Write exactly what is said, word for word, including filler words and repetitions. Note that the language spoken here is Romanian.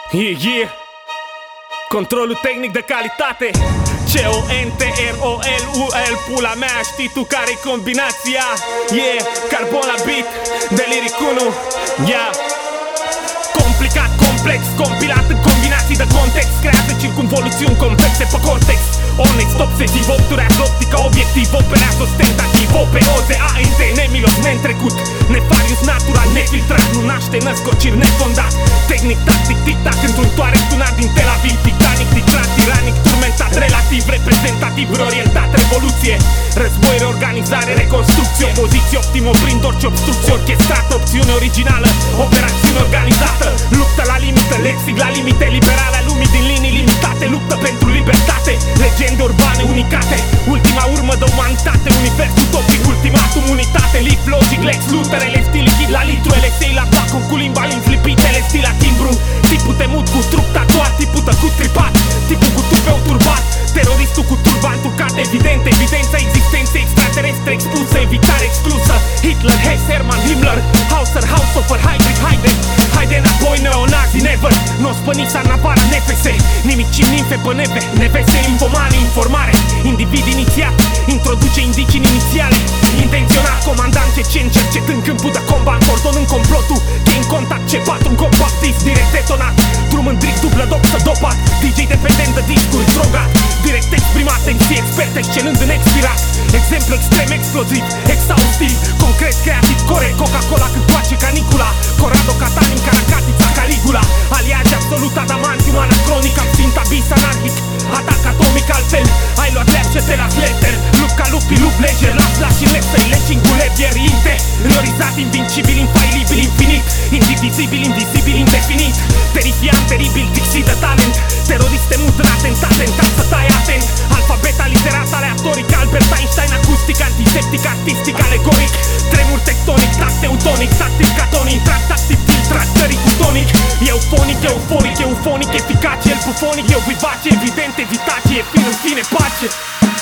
Yeah, yeah. Controlul tehnic de calitate. C O N T R O L U L. Pula mea, știi tu care-i combinația? Yeah, carbon la beat de Lyric unu. Yeah. Complicat, complex, compilat în combinații de context. Creează circumvoluțiuni complexe pe cortex. Onex, obsesiv, obturează optica, obiectiv, operează ostentativ, operoze, A N T, nemilos, neîntrecut, nefarius, natural, nefiltrat. Nu naște născociri, nefondat. Tehnic, tactic, tic-tac, într-un toare tunat din Tel Aviv. Titanic, titrat, tiranic, turmentat, relativ, reprezentativ, reorientat, revoluție, război, reorganizare, reconstrucție, opoziție, optim, oprind orice obstrucție, orchestrată, opțiune originală, operațiune organizată, luptă la limită, lexic la limite, liberarea lumii din linii limitate, luptă pentru libertate, legende urbane unicate, ultima urmă de umanitate, univers utopic, ultimatum, unitate, lift, logic, lex, luterele, stil lichid la litru, L S I la vacuum, cu limba lipitele, stil la timbru, tipul temut cu trup tatuat, tipul tăcut tripat, tipul cu tupeu turbat, teroristul cu turban turcat, evident, evidența existenței extraterestre expulsă, evitare exclusă, Hitler, Hess, Hermann, Himmler, Hauser, Haushofer, Heydrich, Heide, haide înapoi, neonazi, never, n-o spăni Sarnavara, nefese, nimicim nimfe pe neve, nevese, infomane, informare, individ inițiat, introduce indicii inițiale, intenționat, comandant cecen, cercetând câmpul de combat, ordonând complotul, che în contact, ce patru în compactis, direct detonat, drum în dric, dublă doxă, dopat, D J dependent de discuri, drogat, direct exprimat, M C expert, excelând în expirat, exemplu extrem, exploziv, exhaustiv, concret, creativ, corect, Coca-Cola cât toace canicula, Corrado, Catalin, Caracatița, Caligula, aliaje absolut, adamantium, anacronic, absint, abis, anarhic, atac atomic, altfel, ai luat leap ce te las leter, lup ca lupi, lup leger, las, las și lepsăi, leci-n culebier, interiorizat, invincibil, infailibil, infinit, indivizibil, invizibil, indefinit, terifiant, teribil, dixit de talent, teroriste mut în atentat, tentat să tai atent, alfabet aliterat, aleatoric, Albert Einstein, acustic, antiseptic, artistic, alegoric, tremur tectonic, tact teutonic, tactic, catonic, tract, activ, filtrat, tăric, tonic, eufonic, euforic, eufonic, eficace, el bufonic, eu vivace, evident, evitație, fin în fine, pace.